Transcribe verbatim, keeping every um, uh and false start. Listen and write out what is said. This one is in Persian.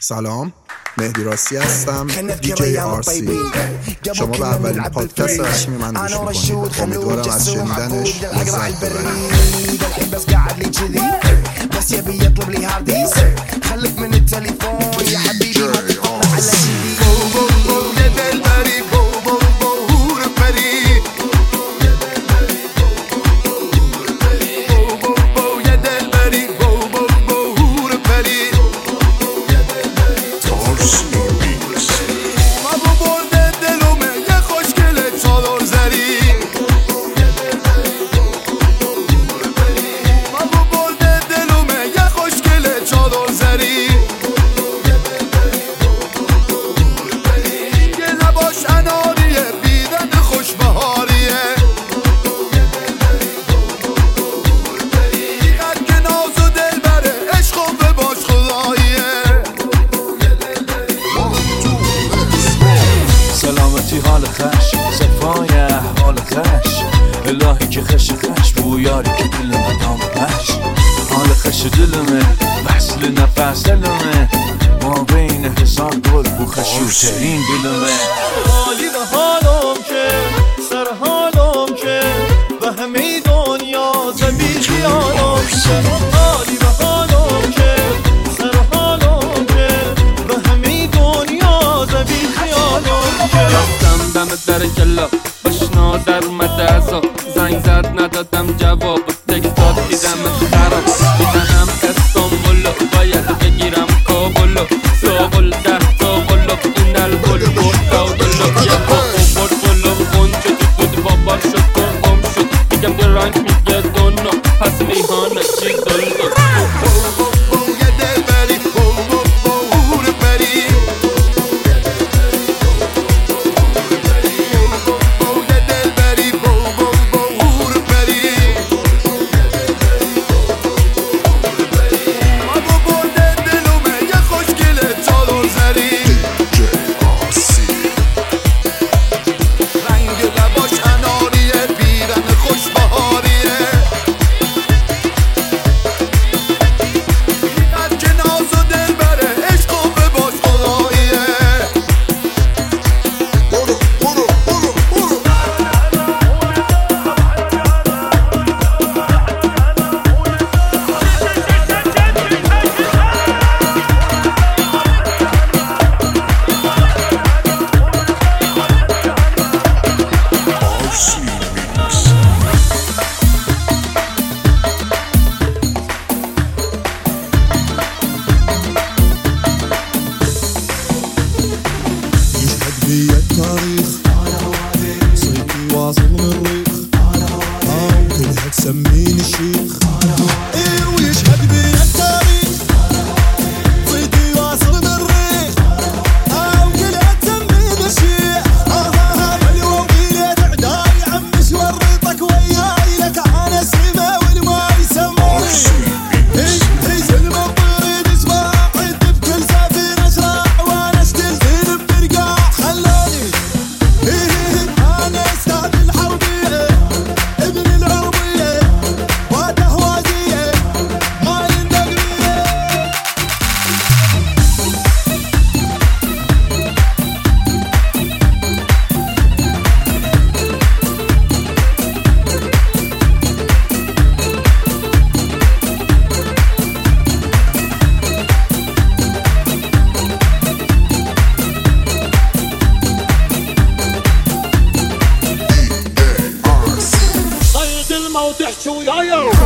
سلام، مهدی راستی هستم، دیجی آرسی. شما به اولین پادکست رسمی من گوش میکنید. امیدوارم از شنیدنش لذت ببرید. بس قاعد لي كذي بس يبي يطلب لي هارديس خليك من التليفون يا حبيبي ما تطلع على سيدي حال خش صفای احوال خش الهی که خش خش بویاری که دل مدام خش حال خش دلمه وصل نفس دلمه ما بین هزار گل بو خشوترین دلمه حالی به حالم که سر حالم که به همه دنیا زمین خیالم که حالی به حالم که سر حالم که به همه دنیا زمین خیالم که دم در کلا بشنا در اومده ازا زنگ زد ندادم جواب تک داد دیدم خراب دیدم استانبولو باید بگیرم کابلو ساقل ده تا قلو این الگل برد و دلو یه با برد بلو خونچه تو بود بابار شد کنگم شد میگم در رنگ میگه دونو پس میهانه چی دلو التاريخ صيتي واصل من الريخ كلها تسميني الشيخ ايه ويشهد بيا التاريخ صيتي واصل من الريخ كلها تسميني الشيخ اليوم ليلة عداي عمش ورطك وياي لك انا السما والما يسموني هي سلمى الطريد اسمع عد بكل سفينة اشراع وانا اشتلتين برقاع خلوني انا استاذ الحربية ابن العربية وتهوازية مال النقلية صيد الموت يحشو ويايا